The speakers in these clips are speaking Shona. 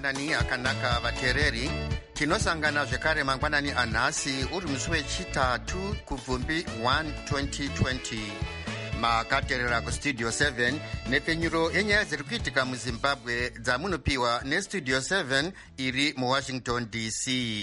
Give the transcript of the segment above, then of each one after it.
mangwanani akanaka vateereri. Tinosangana zvekare mangwanani anhasi uri musi wechitatu kubvumbi 1 2020. Makateerera kustudio 7 nepfenyuro yenyaya dziri kuitika muzimbabwe dzamunopiwa nestudio 7 iri muwashington dc.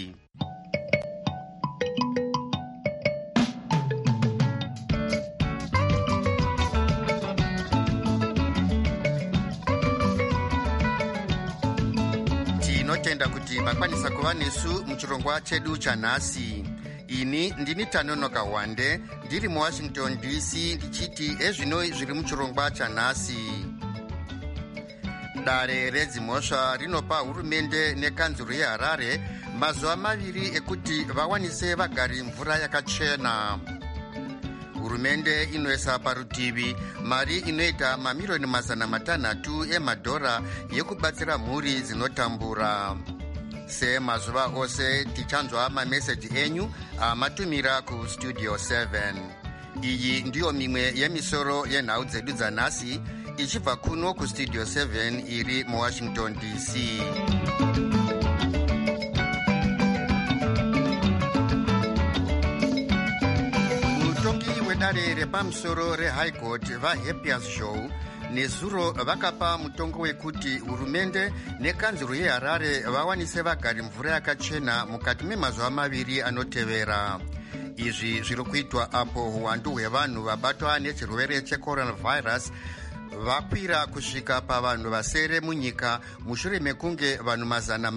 Tinotenda kuti makwanisa kuva nesu muchirongwa chedu chanhasi. Ini ndini Tanonoka Wande ndiri muwashington dc ndichiti ezvinoi zviri muchirongwa chanhasi. Dare redzimhosva rinopa hurumende nekanzuro yeHarare mazuva 2 ekuti vawanise vagari mvura yakachena. Hurumende inoisa parutivi mari inoita mamiliyoni 600 emadhora yekubatsira mhuri dzinotambura. Semazuva ose tichanzwa mameseji enyu amatumira kustudio 7. Iyi ndiyo mimwe yemisoro yenhau dzedu dzanhasi ichibva kuno kustudio 7 iri muwashington dc. Mutongi wedare repamusoro rehigh court vaHappiest Show nezuro vakapa mutongo wekuti hurumende nekanzuro yeHarare vawanise vagari mvura yakachena mukati memazuva 2 anotevera. Izvi zviri kuitwa apo uwandu hwevanhu vabatwa nechirwere checoronavirus vakwira kusvika pavanhu vasere munyika mushure mekunge vanhu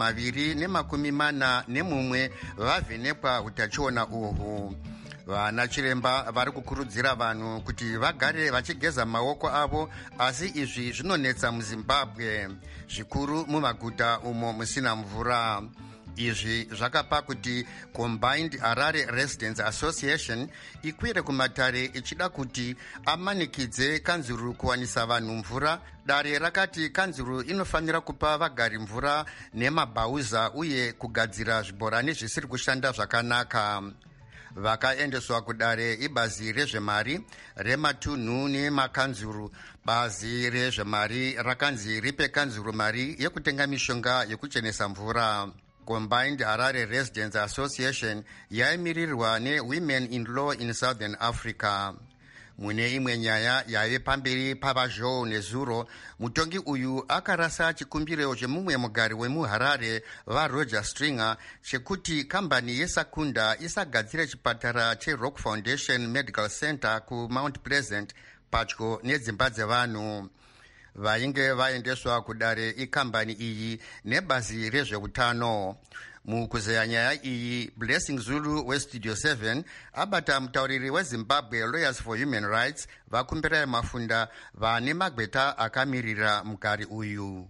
241 vavhenekwa utachiona uhwu. Vana chiremba vari kukurudzira vanhu kuti vagare vachigeza maoko avo, asi izvi zvinonetsa muZimbabwe, zvikuru mumaguta umo musina mvura. Izvi zvakapa kuti Combined Harare Residents Association ikwire kumatare ichida kuti amanikidze kanzuru kuwanisa vanhu mvura. Dare rakati kanzuru inofanira kupa vagari mvura nemabhauza uye kugadzira zvibhorani zvisiri kushanda zvakanaka. Vakaendeswa kudare ibazi rezvemari rematunhu nemakanzuru. Bazi rezvemari rakanzi ripe kanzuru mari yekutenga mishonga yekuchenesa mvura. Combined Harare Residents Association yaimirirwa neWomen in Law in Southern Africa. Mune imwe nyaya yaive pamberi pavazhou nezuro, mutongi uyu akarasa chikumbiro chemumwe mugari wemuHarare vaRoger Stringer chekuti kambani yeSakunda isagadzire chipatara cheRock Foundation Medical Center kuMount Pleasant padyo nedzimba dzevanhu. Vainge vaendeswa kudare ikambani iyi nebazi rezveutano. Mukuzeya nyaya iyi, Blessing Zulu westudio 7 abata mutauriri weZimbabwe Lawyers for Human Rights vakumbira mafunda vane magweta akamirira mugari uyu.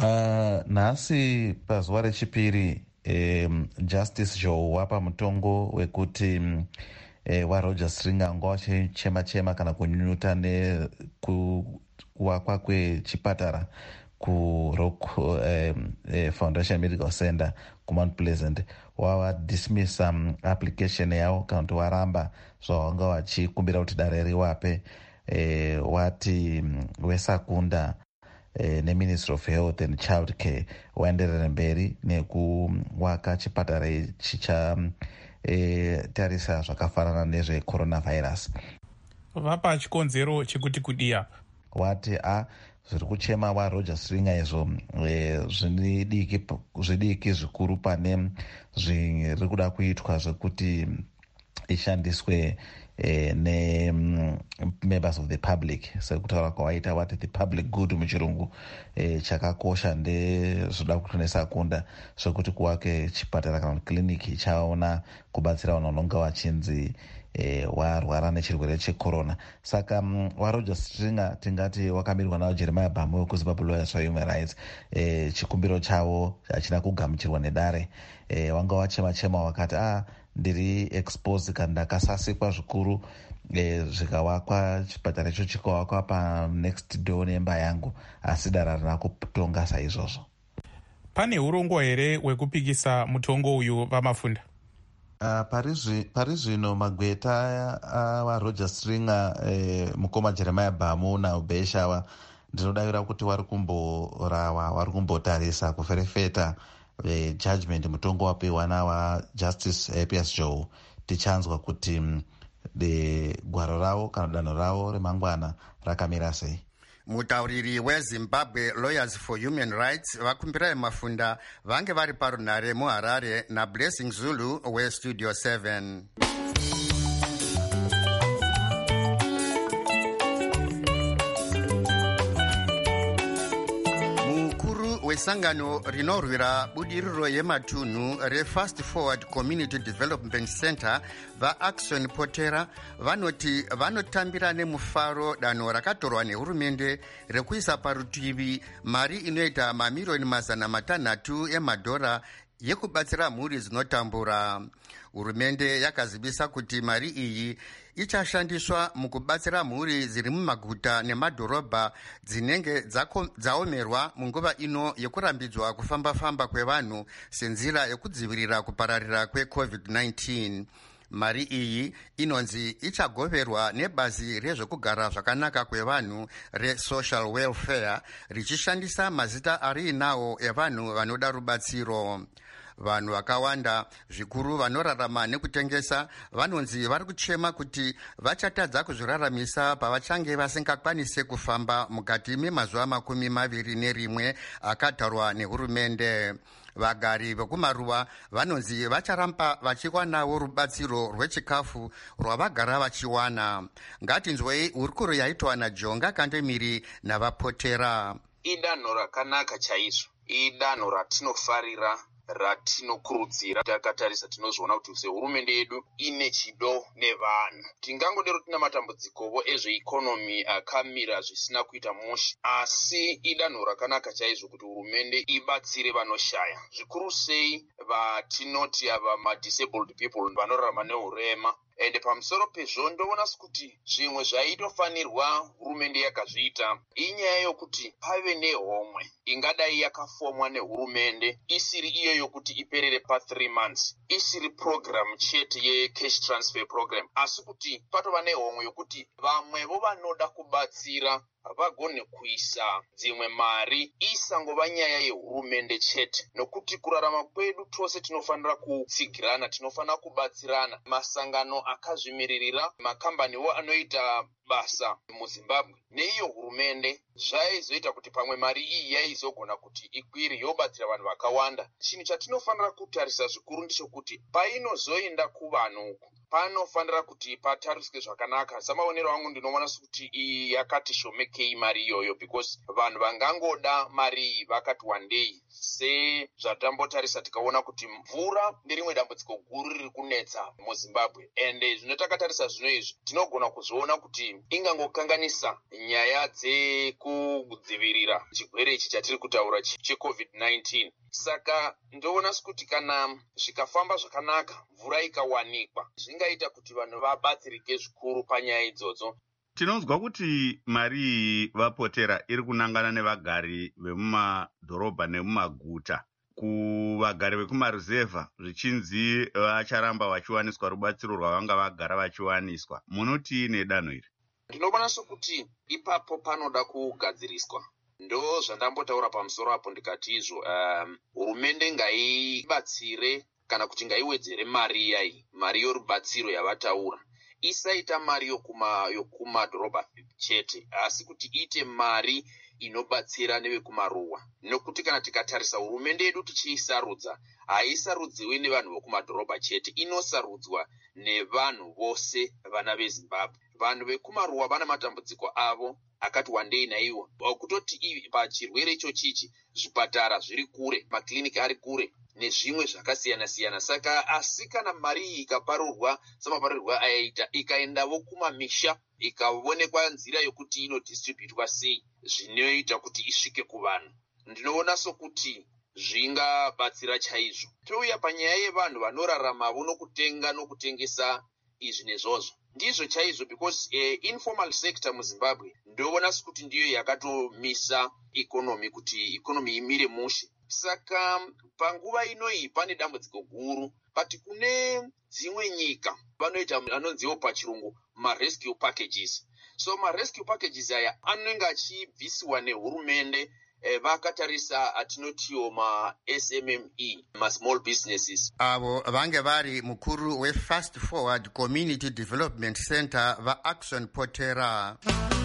Nhasi pazuva rechipiri Justice Joe wapa mutongo wekuti waRoger Stringer ngawachema kana kunyunyuta nekuwakwa kwechipatara kuRock Foundation Medical Center kuMount Pleasant wawadismisa application yavo kana kuti waramba zvavanga vachikumbira kuti dare riwape. Wati weSakunda neMinistry of Health and Child Care waenderere mberi nekuwaka chipatara chichatarisa zvakafanana nezvecoronavirus. Vapa chikonzero chekuti kudia. Wati zviri kuchema waRoger Stringer izvo zvidiki zvikuru pane zviri kuda kuitwa zvekuti ishandiswe members of the public, sekutaura kwawaita wati the public good muchirungu. Chakakosha ndezvoda kutonesa kunda zvekuti kuwake chipatara kana kiliniki ichaona kubatsira vanhu vanonga vachinzi warwara nechirwere checorona. Saka waRoger Stringer tingati wakamirirwa navo Jeremiah Bamo wekuZimbabwe Lawyers for Human Rights. Chikumbiro chavo hachina kugamuchirwa nedare. Wanga wachema wakati ndiri exposed kana ndakasasikwa zvikuru zvikawakwa chipatara icho chikawakwa panext door nemba yangu, asi dare harina kutonga saizvozvo. Pane urongwa here hwekupikisa mutongo uyu vamafunda? Pari zvino magweta waRoger Stringer, mukoma Jeremiah Bamo naubheshava ndinodavira kuti vari kumbotarisa kuferefeta judgment mutongo wapiwa nawajustice Pius Joe, tichanzwa kuti gwaro ravo kana danho ravo remangwana rakamira sei. Mutauriri weZimbabwe Lawyers for Human Rights vakumbira Mafunda vange vari parunhare muHarare naBlessing Zulu weStudio 7. Wesangano rinorwira budiriro yematunhu reFast Forward Community Development Center vaAction Potera vanoti vanotambira nemufaro danho rakatorwa nehurumende rekuisa parutivi mari inoita mamiliyoni 600 emadhora yekubatsira mhuri dzinotambura. Hurumende yakazivisa kuti mari iyi ichashandiswa mukubatsira mhuri dziri mumaguta nemadhorobha dzinenge dzaomerwa munguva ino yekurambidzwa kufamba-famba kwevanhu senzira yekudzivirira kupararira kweCovid-19. Mari iyi inonzi ichagoverwa nebazi rezvekugara zvakanaka kwevanhu reSocial Welfare richishandisa mazita ari inawo evanhu vanoda rubatsiro. Vanhu vakawanda zvikuru vanorarama nekutengesa vanonzi vari kuchema kuti vachatadza kuzviraramisa pavachange vasingakwanise kufamba mukati memazuva 21 akatarwa nehurumende. Vagari vekumaruwa vanonzi vacharamba vachiwanawo rubatsiro rwechikafu rwavagara vachiwana. Ngatinzwei hurukuro yaitwa naJonga Kandemiri navaPotera. Idanho rakanaka chaizvo, idanho ratinofarira, ratinokurudzira. Takatarisa tinozoona kuti sehurumende yedu ine chido nevanhu. Tingangodero tina matambudzikowo ezveikonomi akamira zvisina kuita mushe, asi idanho rakanaka chaizvo kuti hurumende ibatsire vanoshaya, zvikuru sei vatinoti ava madisabled people, vanorarama neurema. Ende pamusoro pezvo ndoona kuti zvimwe zvaitofanirwa hurumende yakazviita inyaya yokuti pave nehomwe ingadai yakafomwa nehurumende isiri iyo yokuti iperere pa3 months, isiri program chete yecash transfer program, asi kuti patova nehomwe yokuti vamwevo vanoda kubatsira vagone kuisa dzimwe mari isangova nyaya yehurumende chete, nokuti kurarama kwedu tose tinofanira kutsigirana, tinofanira kubatsirana. Masangano akazvimiririra, makambaniwo anoita basa muZimbabwe neiyo hurumende zvaizoita kuti pamwe mari iyi yaizogona kuti ikwire yobatsira vanhu vakawanda. Chinhu chatinofanira kutarisa zvikuru ndichokuti painozoenda kuvanhu uku panofanira kuti patariswe zvakanaka. Samaonero angu ndinoona kuti iyi yakati shomekei mari iyoyo, because vanhu vangangoda mari iyi vakati wandei. Sezvatambotarisa tikaona kuti mvura nderimwe dambudziko guru riri kunetsa muZimbabwe, ende zvinotakatarisa zvino izvi tinogona kuzoona kuti ingangokanganisa nyaya dzekudzivirira chirwere ichi chatiri kutaura cheCovid-19. Saka ndoona kuti kana zvikafamba zvakanaka, mvura ikawanikwa, zvingaita kuti vanhu vabatsirike zvikuru panyaya idzodzo. Tinonzwa kuti mari iyi vaPotera iri kunangana nevagari vemumadhorobha nemumaguta. Kuvagari vekumaruzevha zvichinzi vacharamba vachiwaniswa rubatsiro rwavanga vagara vachiwaniswa. Munoti nedanho iri? Ndinoona kuti ipapo panoda kugadziriswa. Ndo zvandambotaura pamusoro apo ndikati izvo hurumende ngaibatsire kana kuti ngaiwedzere mari iyayi, mari yorubatsiro yavataura. Isaita mari yokumadhorobha chete, asi kuti ite mari inobatsira nevekumaruwa. Nokuti kana tikatarisa hurumende yedu tichiisarudza, haisarudziwi nevanhu vekumadhorobha chete, inosarudzwa nevanhu vose vana veZimbabwe. Vanhu vekumaruwa vana matambudziko avo akati wandei naiwo, kutoti pachirwere ichochichi zvipatara zviri kure, makiliniki ari kure nezvimwe zvakasiyana-siyana. Saka asi kana mari iyi ikaparurwa samaparurirwa ayaita, ikaendavo kumamisha, ikaonekwa nzira yokuti inodistributwa sei, zvinoita kuti isvike kuvanhu, ndinoona sokuti zvingabatsira chaizvo. Touya panyaya yevanhu vanoraramavo nokutenga nokutengesa izvi nezvozvo, ndizvo chaizvo, because informal sector muZimbabwe ndoona kuti ndiyo yakatomisa ikonomi kuti ikonomi imire mushe. Saka panguva inoyi pane dambudziko guru, but kune dzimwe nyika vanoita anonziwo pachirungu marescue packages. So marescue packages aya anenge achibvisiwa nehurumende vakatarisa atinotiwo ma-SMME, ma-small businesses. Avo vange vari mukuru we-Fast Forward Community Development Center va-Action Potera.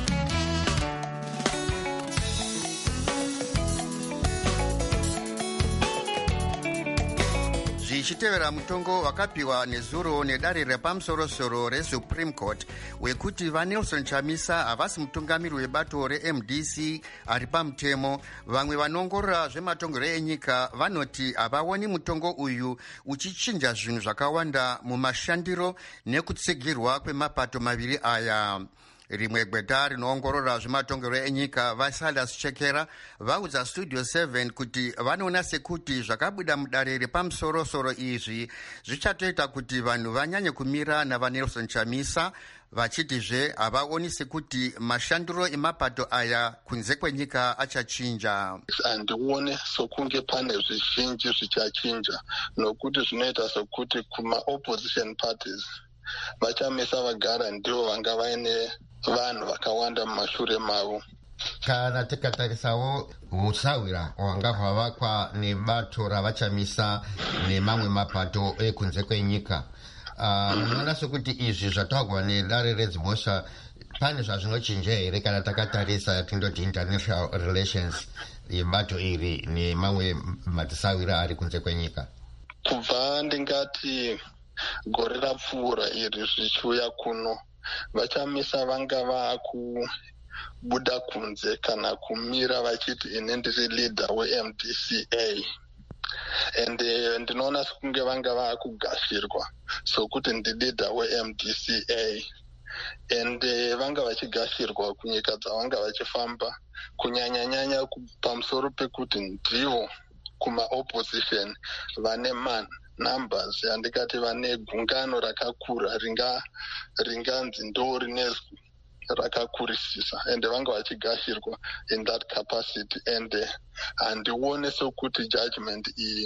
Zvichitevera mutongo wakapiwa nezuro nedare repamusoro-soro reSupreme Court wekuti vaNelson Chamisa havasi mutungamiri webato reMDC ari pamutemo, vamwe vanoongorora zvematongero enyika vanoti havaoni mutongo uyu uchichinja zvinhu zvakawanda mumashandiro nekutsigirwa kwemapato maviri aya. Rimwe gweta rinoongorora zvematongero enyika vaSilas Chekera vaudza Studio 7 kuti vanoona sekuti zvakabuda mudare repamusoro-soro izvi zvichatoita kuti vanhu vanyanye kumira navaNelson Chamisa, vachitizve havaoni sekuti mashandiro emapato aya kunze kwenyika achachinja. Handione sokunge pane zvizhinji zvichachinja, nokuti zvinoita sokuti kuma-opposition parties vaChamisa vagara ndivo vanga vaine vanhu vakawanda mumashure mavo. Kana tikatarisawo usawira hwanga hwavakwa nebato ravaChamisa nemamwe mapato ekunze kwenyika, munoona sokuti izvi zvataurwa nedare redzimhosva pane zvazvinochinja here kana takatarisa tindoti international relations yebato iri nemamwe matisawira ari kunze kwenyika? Kubva ndingati gore rapfuura iri zvichiuya kuno, vaChamisa vanga vakubuda kunze kana kumira vachiti ini ndiri leader weMDCA, ende ndinoona sekunge vanga vakugashirwa sokuti ndi leader weMDCA, ende vanga vachigashirwa kunyika dzavanga vachifamba, kunyanya-nyanya pamusoro pekuti ndivo kuma-opposition vane numbers, yandikati vane gungano rakakura ringanzi ndori nezwi rakakurisisa, ende vanga vachigashirwa in that capacity. Ende handione sokuti judgment iyi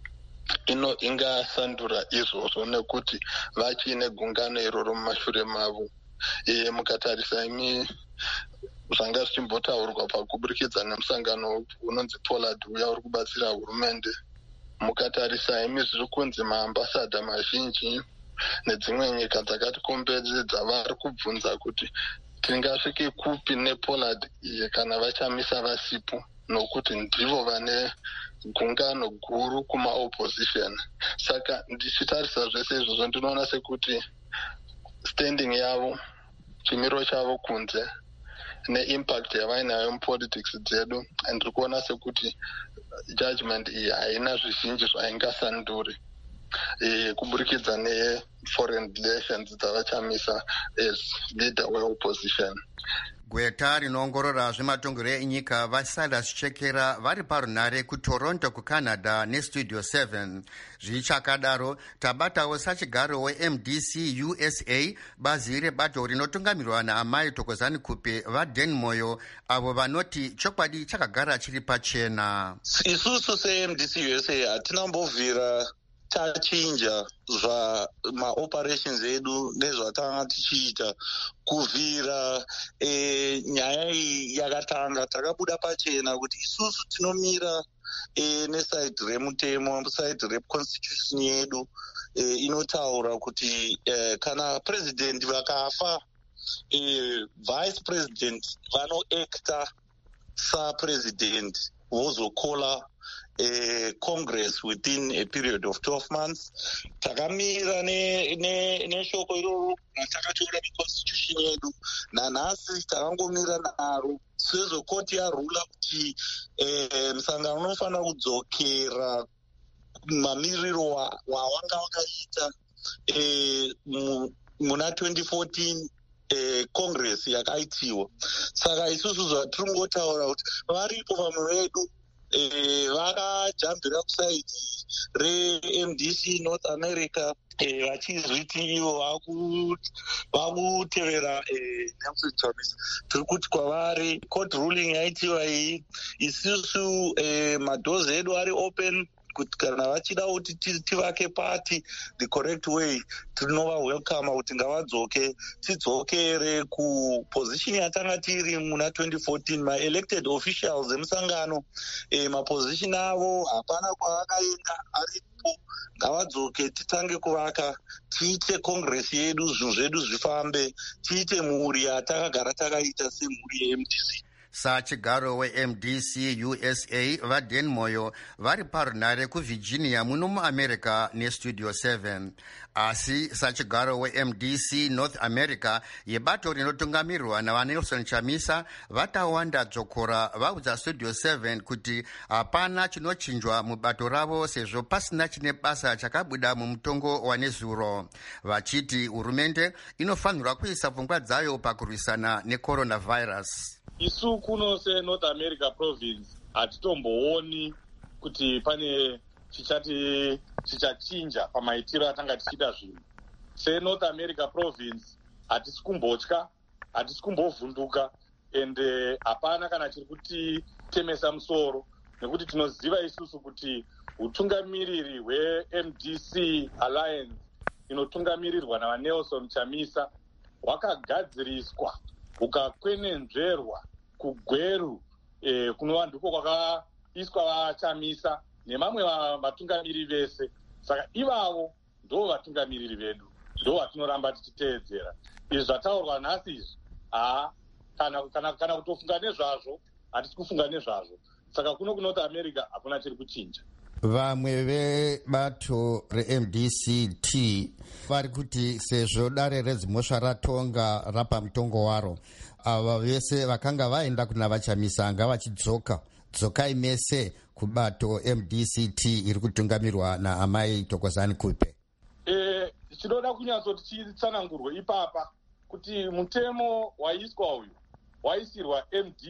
ingasandura izvozvo nekuti vachine gungano iroro mumashure mavo. Mukatarisa imi zvanga zvichimbotaurwa pakuburikidza nemusangano unonzi Pollard uya uri kubatsira hurumende, mukatarisa imi zviri kunzi maambasada mazhinji nedzimwe nyika dzakatikomberedza vari kubvunza kuti tingasvike kupi nePollard iyi kana vaChamisa vasipo, nokuti ndivo vane gungano guru kuma-opposition. Saka ndichitarisa zvese izvozvo ndinoona sekuti standing yavo, chimiro chavo kunze neimpact yavainayo mupolitics dzedu, ndiri kuona sekuti judgment iyi haina zvizhinji zvaingasanduri kuburikidza neforeign relations dzavaChamisa as leader weopposition. Gweta rinoongorora zvematongero enyika vaSilas Chekera vari parunhare kuToronto kuCanada neStudio 7. Zvichakadaro tabatawo sachigaro weMDC USA, bazi rebato rinotungamirwa naamai Thokozani Kupe vaDenmoyo, avo vanoti chokwadi chakagara chiri pachena. Isusu seMDC USA hatina mbovhira tachinja zvamaoperations edu nezvatanga tichiita kuvhira nyaya iyi yakatanga. Takabuda pachena kuti isusu tinomira nesaidi remutemo, saidi reconstitution yedu inotaura kuti kana president vakafa, vice president vanoacta sapresident vozokola Congress within a period of 12 months. Takamira neshoko iroro ratakatora neconstitution yedu, nanhasi takangomira naro. Sezvo koti yarula kuti musangano unofanira kudzokera mamiriro wawanga wakaita muna 2014 Congress yakaitiwa. Saka isusu zvatiri ngotaura kuti varipo vamwe vedu vakajambira kusaidi reMDC North America vachizviti ivo vakutevera Nelson Chamisa. Tiri kuti kwavari court ruling yaitiwa iyi, isusu madhozi edu ari open kuti kana vachida kuti tivake pati the correct way, tinovawelcome kuti ngavadzoke, tidzokere kuposition yatanga tiri muna 2014. maelected officials emusangano maposition avo hapana kwavakaenda aripo, ngavadzoke titange kuvaka, tiite congress yedu, zvinhu zvedu zvifambe, tiite mhuri yatakagara takaita semhuri yeMDC. Sachigaro weMDC USA vaDan Moyo vari parunare kuVirginia muno muAmerica neStudio 7. Asi sachigaro weMDC North America yebato rinotungamirirwa navaNelson Chamisa vatawanda dzokora vaudza Studio 7 kuti hapana chinochinjwa mubato ravo sezvo pasina chine basa chakabuda mumutongo wanezuro, vachiti hurumende inofanirwa kuisa pfungwa dzayo pakurwisana necoronavirus. Isu kuno seNorth America province hatitombooni kuti pane chichachinja pamaitiro atanga tichida zvinhu. SeNorth America province hatisi kumbotya, hatisi kumbovhunduka, ende hapana kana chiri kutitemesa musoro, nekuti tinoziva isusu kuti utungamiriri hweMDC Alliance inotungamirirwa navaNelson Chamisa hwakagadziriswa ukakwenenzverwa kugweru kunova ndiko kwakaiswa vaChamisa nemamwe vatungamiriri vese. Saka ivavo ndo vatungamiriri vedu, ndo vatinoramba tichiteedzera. Izvi zvataurwa nhasi izvi kana kutofunga nezvazvo, hatisi kufunga nezvazvo. Saka kuno kuNorth America hakuna chiri kuchinja. Vamwe vebato reMDCT vari kuti sezvo dare redzimhosva ratonga rapa mutongo waro, ava vese vakanga vaenda kuna vaChamisa anga dzokai mese kubato MDCT iri kutungamirwa naamai Thokozani Kupe. Chinoda kunyatsoti chitsanangurwe ipapa kuti mutemo waiswa uyu waisirwa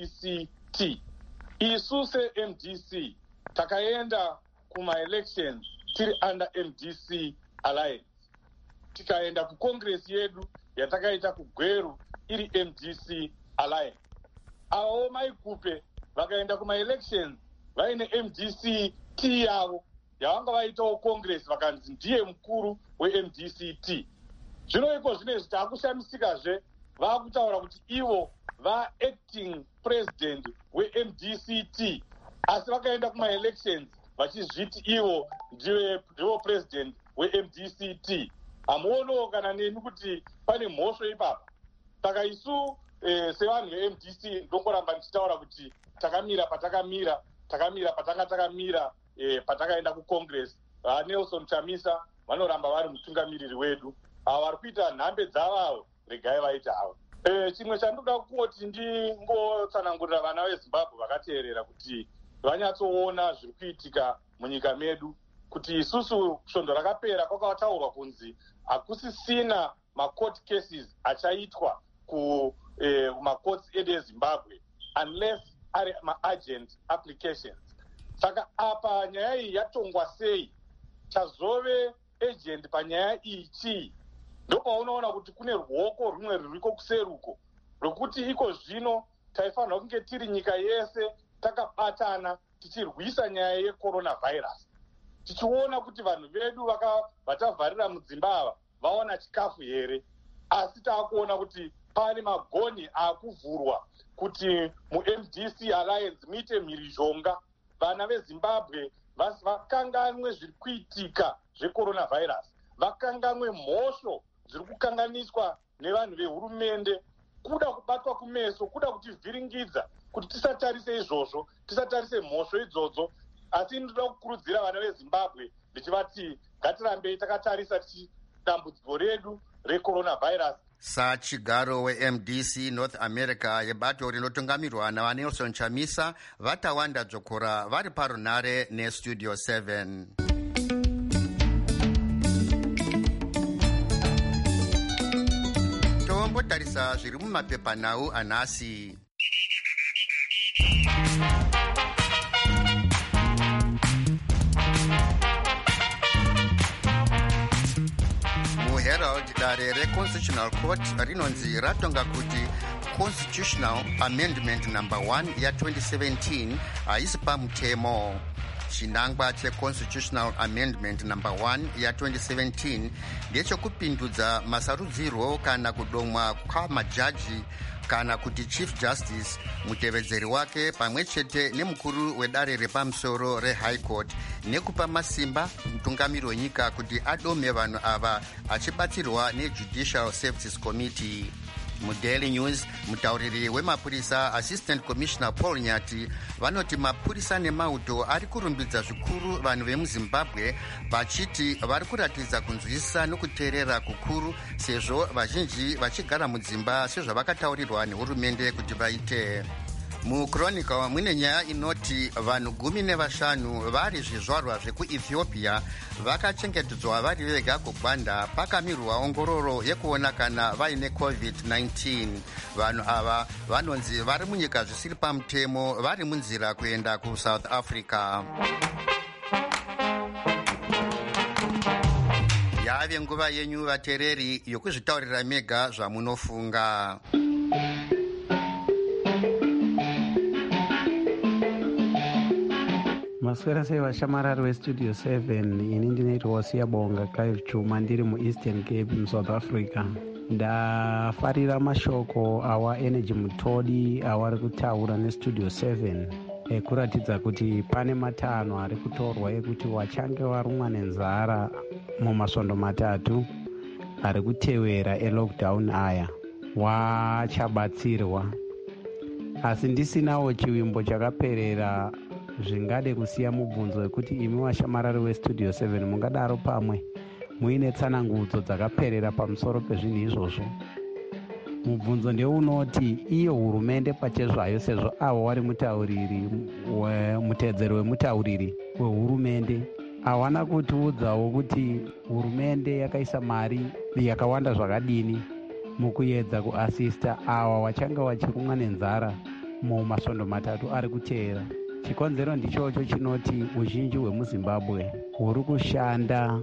MDCT. Isu seMDC takaenda kuma-elections tiri under MDC Alliance, tikaenda kucongress yedu yatakaita kugweru iri MDC Alliance. Avo maikupe vakaenda kuma-elections vaine MDCT yavo yavanga vaitawo congress vakanzi ndiye mukuru weMDCT. Zvino iko zvinezvi taakushamisikazve vaakutaura kuti ivo va-acting president weMDCT, asi vakaenda kuma-elections vachizviti ivo ndivo president weMDCT. Hamuonewo kana nemi kuti pane mhosvo ipapa. Saka isu sevanhu veMDC ndongoramba ndichitaura kuti takamira patakamira, patanga takamira patakaenda kucongress. Nelson Chamisa vanoramba vari mutungamiriri wedu. Ava vari kuita nhambe dzavavo, regai vaita havo. Chimwe chandinoda kuti ndingotsanangurira vana veZimbabwe vakateerera kuti vanyatsoona zviri kuitika munyika medu, kuti isusu svondo rakapera kwakataurwa kunzi hakusisina macourt cases achaitwa kumacourts edu eZimbabwe unless ari maagent applications. Saka apa nyaya iyi yatongwa sei, chazove agent panyaya iyi chii? Ndopaunoona kuti kune ruoko rumwe ruriko kuseruko rwekuti iko zvino taifanirwa kunge tiri nyika yese takabatana tichirwisa nyaya yecoronavirus, tichiona kuti vanhu vedu vatavharira mudzimba ava vaona chikafu here. Asi taakuona kuti pane magoni akuvhurwa kuti muMDC Alliance muite mhirizhonga, vana veZimbabwe vakanganwe zviri kuitika zvecoronavirus, vakanganwe mhosvo zviri kukanganiswa nevanhu vehurumende, kuda kubatwa kumeso, kuda kutivhiringidza kuti tisatarise izvozvo, tisatarise mhosvo idzodzo. Asi ndoda kukurudzira vana veZimbabwe ndichivati ngatirambei takatarisa dambudziko redu recoronavirus. Sachigaro weMDC North America yebato rinotungamirwa navaNelson Chamisa vatawanda dzokora vari parunare neStudio 7. Tombotarisa zviri mumapepanhau anhasi. Herald dare reConstitutional Court rinonzi ratonga kuti Constitutional Amendment No. 1 ya 2017 haisi pamutemo. chinangwa checonstitutional amendment number 1 ya2017 ndechekupindudza masarudzirwo kana kudomwa kwamajaji kana kuti chief justice, mutevedzeri wake pamwe chete nemukuru wedare repamusoro rehigh court, nekupa masimba mutungamiri wenyika kuti adome vanhu ava achibatsirwa nejudicial services committee. Mudaily News, mutauriri wemapurisa assistant commissioner Paul Nyati vanoti mapurisa nemauto ari kurumbidza zvikuru vanhu vemuzimbabwe vachiti vari kuratidza kunzwisisa nokuteerera kukuru sezvo vazhinji vachigara mudzimba sezvavakataurirwa nehurumende kuti vaite. Muchronicle mune nyaya inoti vanhu 15 vari zvizvarwa zvekuethiopia vakachengetedzwa vari vega kugwanda pakamirwa ongororo yekuona kana vaine covid-19. Vanhu ava vanonzi vari munyika zvisiri pamutemo vari munzira kuenda kuSouth Africa. Yave nguva yenyu vateereri yokuzvitaurira mega zvamunofunga. Maswera sei vashamarari vestudio 7. Ini ndinoitwa Siyabonga Clive Chuma ndiri muEastern Cape muSouth Africa. Ndafarira mashoko awa Energy Mutodi awari kutaura nestudio 7 ekuratidza kuti pane matanho ari kutorwa ekuti wachange warumwa nenzara mumasvondo matatu ari kutevera elockdown aya wachabatsirwa. Asi ndisinawo chivimbo chakaperera zvingade kusiya mubvunzo wekuti imi washamarari westudio 7 mungadaro pamwe muine tsanangudzo dzakaperera pamusoro pezvinhu izvozvo. Mubvunzo ndeunoti iyo hurumende pachezvayo, sezvo avo wari mutedzeri wemutauriri wehurumende hawana kutiudzawo kuti hurumende yakaisa mari yakawanda zvakadini mukuedza kuasista awa wachanga vachirumwa nenzara mumasvondo matatu ari kuteera. Chikonzero ndichocho chinoti uzhinji hwemuzimbabwe huri kushanda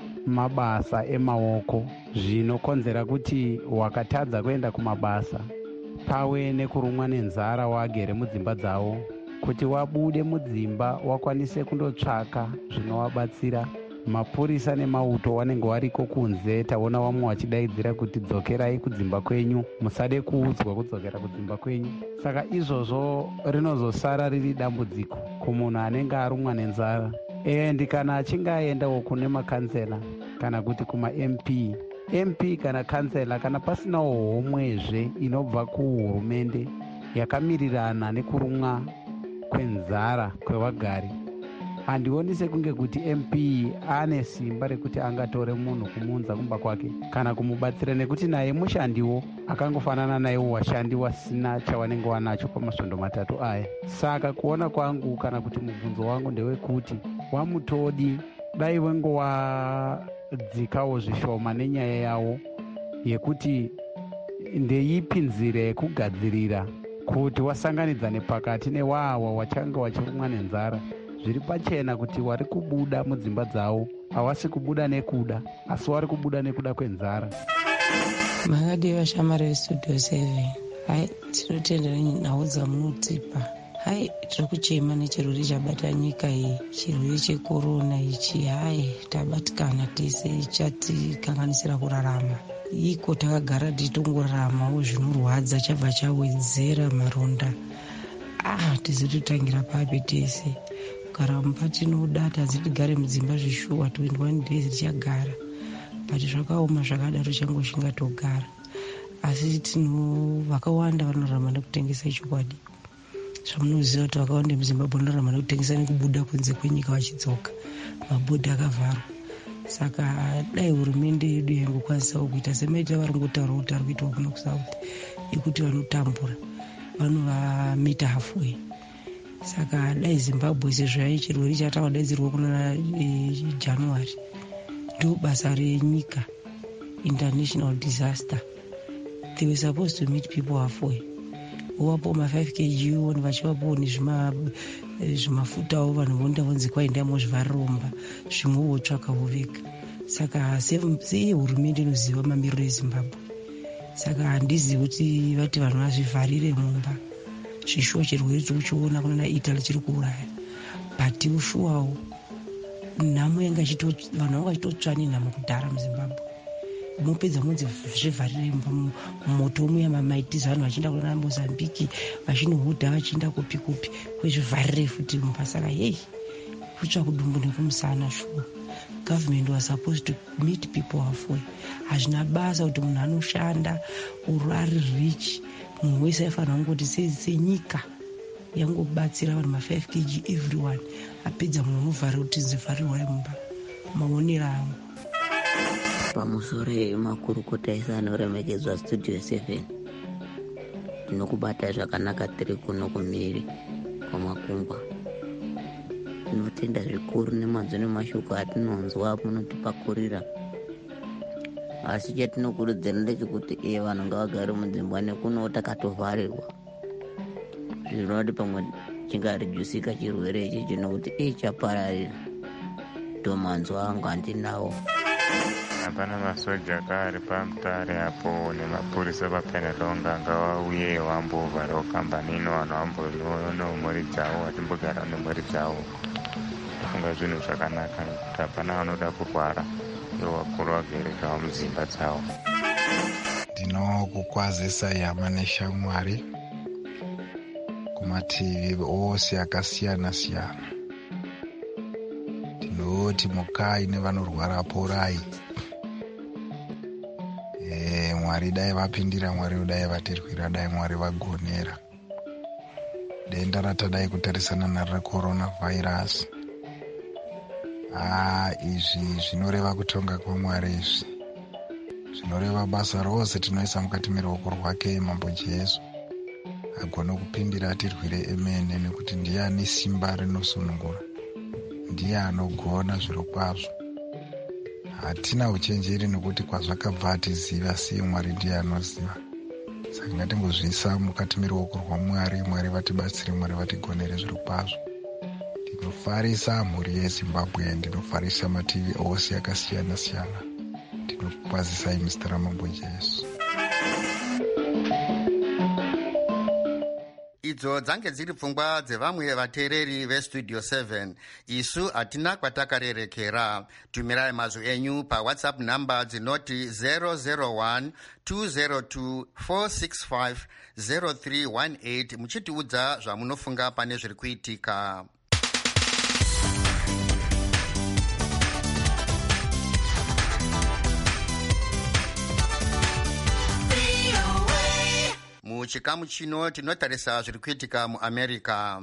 mabasa emaoko, zvinokonzera kuti wakatadza kuenda kumabasa pave nekurumwa nenzara wagere mudzimba dzavo, kuti wabude mudzimba wakwanise kundotsvaka zvinowabatsira. Mapurisa nemauto wanenge wariko kunze, taona vamwe vachidaidzira kuti dzokerai kudzimba kwenyu, musade kuudzwa kudzokera kudzimba kwenyu. Saka izvozvo rinozosara riri dambudziko kumunhu anenge arumwa nenzara. And kana achinge aendawo kune makansela kana kuti kuma MP kana kansela, kana pasinawo homwezve inobva kuhurumende yakamirirana nekurumwa kwenzara kwevagari, handioni sekunge kuti MP ane simba rekuti angatore munhu kumunza kumba kwake kana kumubatsira, nekuti naye mushandiwo akangofanana naye washandi wasina chawanenge wanacho pamasvondo matatu aya. Saka kuona kwangu kana kuti mubvunzo wangu ndewekuti wamutodi dai wengo wadzikawo zvishoma nenyaya yawo yekuti ndeipi nzira yekugadzirira kuti wasanganidzane pakati newawa wachanga wachirumwa nenzara. Zviri pachena kuti wari kubuda mudzimba dzavo havasi kubuda nekuda, asi wari kubuda nekuda kwenzara. Makadi vashamari vestudio 7, hai tinotendera nhau dzamunotipa. Hai tiri kuchema nechirwere chabata nyika iyi, chirwere chekorona ichi. Hai tabatikana tese, chatikanganisira kurarama. Iko takagara tichitongoraramawo zvinorwadza, chabva chawedzera maronda. Tizototangira papi tese. Kugara mumba tinoda, tazi tigare mudzimba zvishuwa 21 days tichagara, but zvakaoma zvakadaro changu chingatogara. Asi vakawanda vanorarama nekutengesa chokwadi. Zvamunoziva kuti vakawanda muzimbabwe vanorarama nekutengesa nekubuda kunze kwenyika vachidzoka, mabhodhi akavharwa. Saka dai hurumende yedu yangokwanisawo kuita semaitira vari ngotaura kuti ari kuitwa kuno kuSouth, ekuti vanotambura vanovamita halfway. Saka dai Zimbabwe sezvo chirwere chatawadaidzirwa kuna January ndo basa renyika, international disaster. They were supposed to meet people halfway. Uwapo ma 5 kg woni vachivapo nezvimafutawo vanhu vonda vonzi kwaenda muzvivaromba zvimwe votsvaka voveka. Saka sei hurumende inoziva mamiriro eZimbabwe. Saka handizivi kuti vati vanhu vazvivharire mumba. Zvishuwa chirwere tiri kuchiona kuna Italy chiri kuuraya. but ushuwawo nhamo yanga vanhu vanga vachitotsva nenhamo kudhara muzimbabwe. Mopedza munzi zvivharire moto muya mamaitiza vanhu vachienda kuna Mozambique vachinohudha vachienda kupi kupi kwezvivharire futi mupasaka hei kutsva kudumbu nekumusana shuwa. Government was supposed to meet people halfway. Hazvina basa kuti munhu anoshanda ari rich munhu wese aifanira kungoti senyika yangobatsira vanhu ma5 kg everyone apedza munhu unovharira kuti zivharirwa mumba. Maonero angu pamusoro emakurukota ese anoremekedzwa Studio 7 tinokubata zvakanaka tiri kuno kumiri kwamakungwa. Tinotenda zvikuru nemazvo nemashoko atinonzwa munotipakurira, asi chatinokurudzira ndechekuti vanhu ngavagare mudzimba nekuno takatovharirwa zvinoti pamwe chingarijusika chirwere ichi chinokuti chapararira. Tomanzwa angu handinawo. Hapana masoja akari pamutare apo nemapurisa papenelonga ngavauye vambovharawo kambani ino vanhu vambonoonawo mhuri dzavo vatimbogara nemhuri dzavo. Kufunga zvinhu zvakanaka kuti hapana vanoda kurwara ivo vakuru vagere zvavo mudzimba dzavo. Ndinokukwazisa hama neshamwari kumativi ose akasiyana siyana. Tinoti mukai nevanorwara porai. Mwari dai vapindira, Mwari dai vatirwira, dai Mwari vagonera. Denda ratadai kutarisana naro coronavirus. Izvi zvinoreva kutonga kwaMwari izvi. Zvinoreva basa rose tinoisa mukati meruoko rwake Mambo Jesu. Agone kupindira atirwire emene nekuti ndiye ane simba rinosunungura. Ndiye anogona zviro kwazvo. Hatina uchenjeri nekuti kwazvakabva hatiziva, asi Mwari ndiye anoziva. Saka ngatingozviisa mukati meruoko rwaMwari. Mwari vatibatsire, Mwari vatigonere zviro kwazvo. Ndinofarisa mhuri yeZimbabwe, ndinofarisa mativi ose akasiyana siyana. Ndinokwazisai muzita raMambo Jesu. Idzo dzange dziri pfungwa dzevamwe vateereri veStudio 7. Isu hatina kwatakarerekera. Tumirai mazwi enyu paWhatsApp namba dzinoti 001 202 465 0318 muchitiudza zvamunofunga pane zviri kuitika. Muchikamu chino tinotarisa zviri kuitika muAmerica.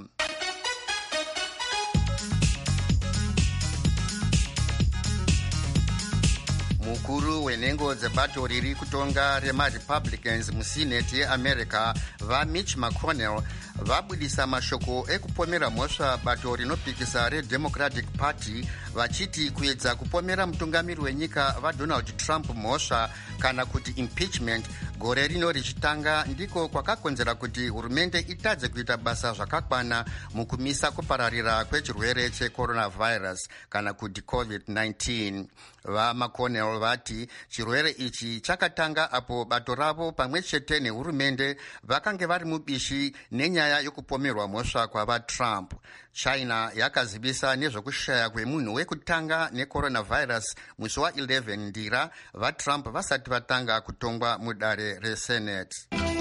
Mukuru wenhengo dzebato riri kutonga remaRepublicans muSenate yeAmerica vaMitch McConnell vabudisa mashoko ekupomera mhosva bato rinopikisa reDemocratic Party vachiti kuedza kupomera mutungamiri wenyika vaDonald Trump mhosva kana kuti impeachment gore rino richitanga ndiko kwakakonzera kuti hurumende itadze kuita basa zvakakwana mukumisa kupararira kwechirwere checoronavirus kana kuti COVID-19. VaMcConnell vati chirwere ichi chakatanga apo bato ravo pamwe chete nehurumende vakange vari mubishi nenyaya yokupomerwa mhosva kwavaTrump. China yakazivisa nezvekushaya kwemunhu wekutanga necoronavirus musi wa11 ndira vaTrump vasati vatanga kutongwa mudare reSenate.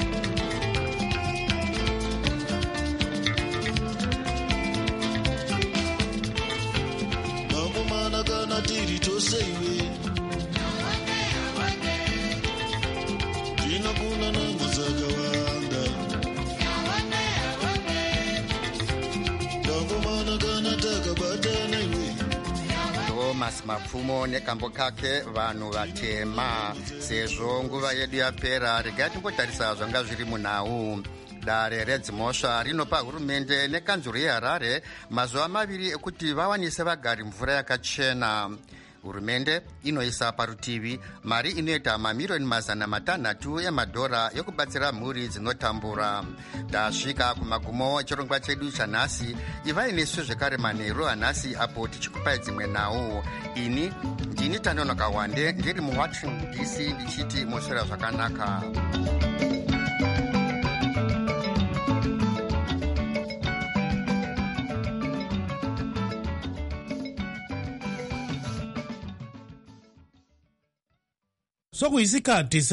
Thomas Mapfumo nekambo kake vanhu vatema. Sezvo nguva yedu yapera, regai tingotarisa zvanga zviri munhau. Dare redzimhosva rinopa hurumende nekanzuro yeHarare mazuva 2 ekuti vawanise vagari mvura yakachena. Hurumende inoisa parutivi mari inoita mamirioni 600 emadhora yokubatsira mhuri dzinotambura. Tasvika kumagumo echirongwa chedu chanhasi. Ivai nesu zvekare manheru anhasi apo tichikupai dzimwe nhau. Ini ndini Tanonoka Wande ndiri muWashington DC ndichiti moswera zvakanaka. sokuyisikhathi